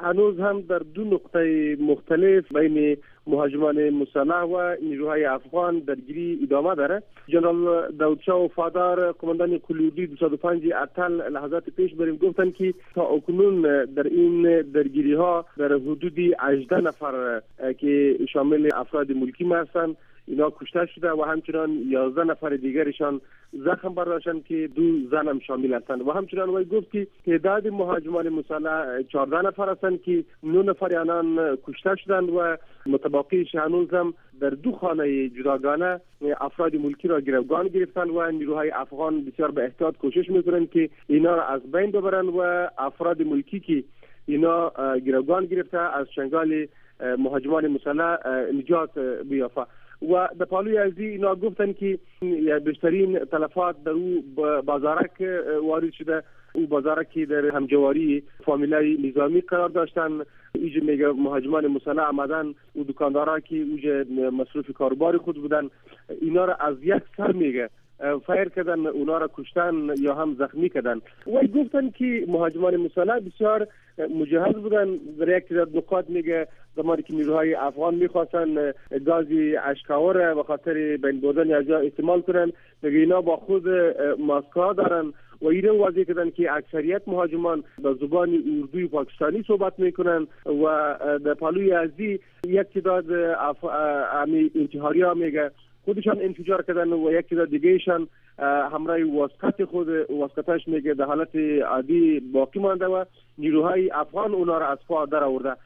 هنوز هم در دو نقطه مختلف بین مهاجمان مسلح و نیروهای افغان درگیری ادامه داره. جنرال داودشاه وفادار قماندان کلودی 205 اتل لحظات پیش بریم گفتن که تا اکنون در این درگیری ها در حدود 18 نفر که شامل افراد ملکی هستند اینا کشته شده و همچنان 11 نفر دیگرشان زخم برداشتند که 2 زن هم شامل هستند و همچنان وی گفت که تعداد مهاجمان مسلح 14 نفر هستند که 9 نفر آنان کشته شدند و متبقیش هنوز هم در 2 خانه جداگانه افراد ملکی را گروگان گرفتند و نیروهای افغان بسیار به احتیاط کوشش میکنند که اینا را از بین ببرند و افراد ملکی که اینا گروگان گرفته از چنگال مهاجمان مسلح نجات بیافته. و در پالوی ازی اینا گفتن که بیشترین تلفات در او بازارک وارد شده. او بازارکی در همجواری فامیلای نظامی قرار داشتن. ایجا میگه مهاجمان مسلح آمدن و دکاندارا که اوجا مصروف کاروبار خود بودن اینا را از یک سر میگه فایر کردن، اونا را کشتن یا هم زخمی کردن. و گفتن که مهاجمان مسلح بسیار مجهز بودن. در یک نقاط میگه زمانی که نیروهای افغان میخواستن گازی اشکاور و خاطر بین بردن از جا استعمال کنن، میگه اینا با خود ماسکا دارن و این واضح کردن که اکثریت مهاجمان به زبان اردوی پاکستانی صحبت میکنن و در پالوی ازی یک تعداد انتحاری ها میگه خودشان انفجار کردن و یک تعداد دیگهشان همراه واسکتش میگه در حالت عادی باقی مانده و نیروهای افغان اونا را از پا در آورده.